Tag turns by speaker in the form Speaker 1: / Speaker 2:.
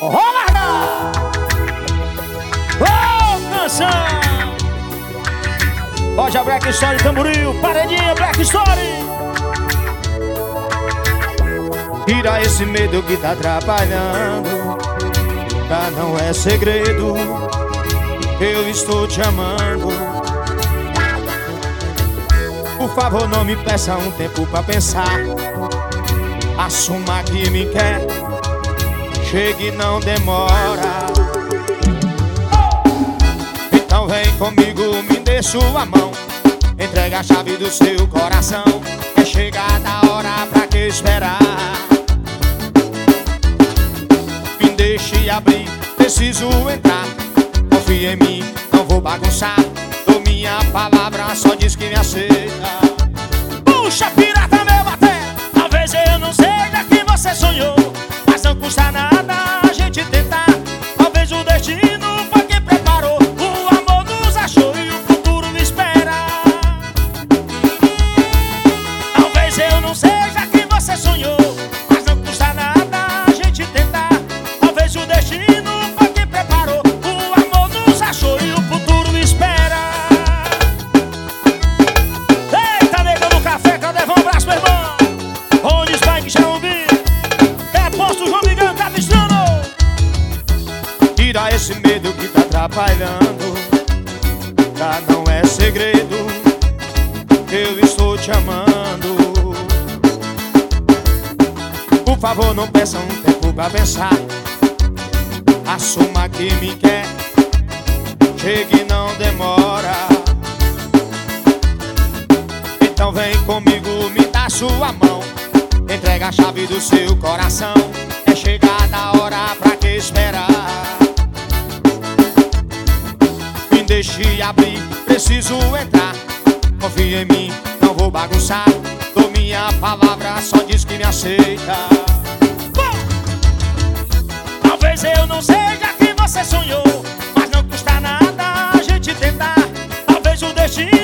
Speaker 1: Rolarga! Ô, canção! Loja Black Story Tamboril, paredinha Black Story. Tira esse medo que tá atrapalhando, tá? Não é segredo, eu estou te amando. Por favor, não me peça um tempo pra pensar. Assuma que me quer, chegue e não demora. Então vem comigo, me dê sua mão, entrega a chave do seu coração. É chegada a hora, pra que esperar? Me deixe abrir, preciso entrar. Confia em mim, não vou bagunçar. Dou minha palavra, só diz que me aceita. Puxa, pirata, meu baté. Talvez eu não seja quem você sonhou, mas não custa nada a gente tentar. Talvez o destino foi quem preparou, o amor nos achou e o futuro me espera. Talvez eu não seja quem você sonhou, mas não custa nada a gente tentar. Talvez o destino foi quem preparou, o amor nos achou e o futuro me espera. Eita, nega no café, cadê? Vamos, abraço, meu irmão. Onde Spike já ouvi? É posto João Miguel Capistrano. Tira esse medo que tá atrapalhando, tá? Não é segredo, eu estou te amando. Por favor, não peça um tempo pra pensar. Assuma que me quer, chegue e não demora. Então vem comigo, me dá sua mão, entrega a chave do seu coração. É chegada a hora, pra que esperar? Me deixe abrir, preciso entrar. Confia em mim, não vou bagunçar. Dou minha palavra, só diz que me aceita. Talvez eu não seja quem você sonhou, mas não custa nada a gente tentar. Talvez o destino